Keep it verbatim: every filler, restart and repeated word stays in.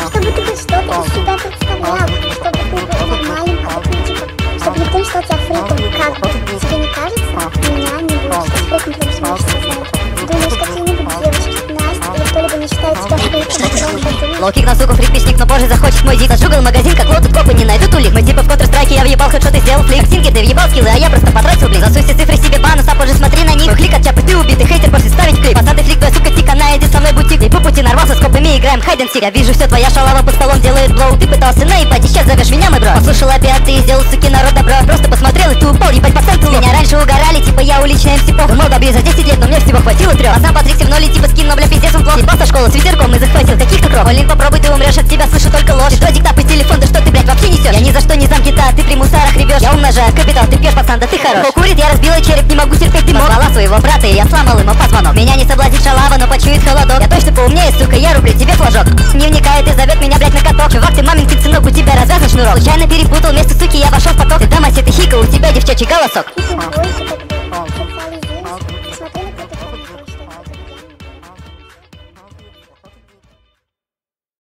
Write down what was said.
Чтобы ты хоть что-то из себя представлял, чтобы ты был нормальным, а вот, ну, типа, чтобы никто не считал тебя фриком. Как бы, тебе не кажется? Меня не будет, что с фриком ты сможешь сознать. Думаешь, какие-нибудь девочки, Настя или кто-либо не считает тебя фриком? Лоу-кик на суку, фрик пичник, но позже захочет мой дик. Зажугал магазин, как лоту, копы не найдут улик. Мы типа в Counter-Strike, я въебал, хоть что ты сделал флик. Картинки ты въебал скиллы, а я просто потратил блин. Засуй все цифры себе банус, а позже смотри на них. Клик от чапы, ты убитый хейтер, после ставить клип. Пацан ты фрик, твоя сука тик, она идет со мной бутик. И по пути нарвался с копами, играем хайд энд сик. Я вижу все, твоя шалава под столом делает блоу. Ты пытался наебать, и сейчас зовешь меня, мой бро. Послушал опять, ты сделал, суки, народ добро. Просто посмотрел, и ты упал, ебать пацан ты лох. Меня раньше угорали, типа я уличный эм си пох. Мол, добью за десять лет, но мне всего хватило трех. Пацан Патрик в ноли, типа скин, но бля пиздец он плох. Ебался в школу с ветерком и захватил каких-то кров. Олин, попробуй, ты умрешь, от тебя слышу только ложь. Ты додик тап и телефон, да что ты, блядь, вообще несешь? Я ни за что не замки та, ты при мусорах ребешь. Я умножаю капитал, ты пьешь, пацан, да ты хорош. Кто курит, я разбила череп, не могу терпеть дымок. Позвала своего брата, и я сломал ему позвонок. Меня не соблазнит шалава, но почует холодок. Я точно поумнее, сука, я рублю тебе флажок. Не вникает и зовет меня, блядь, на каток. Чувак, ты маменькин сынок, у тебя развязан шнурок. Случайно перепутал, вместо суки я вошел в поток. Ты дама, ты хика, у тебя девчачий голосок. Ты бойся,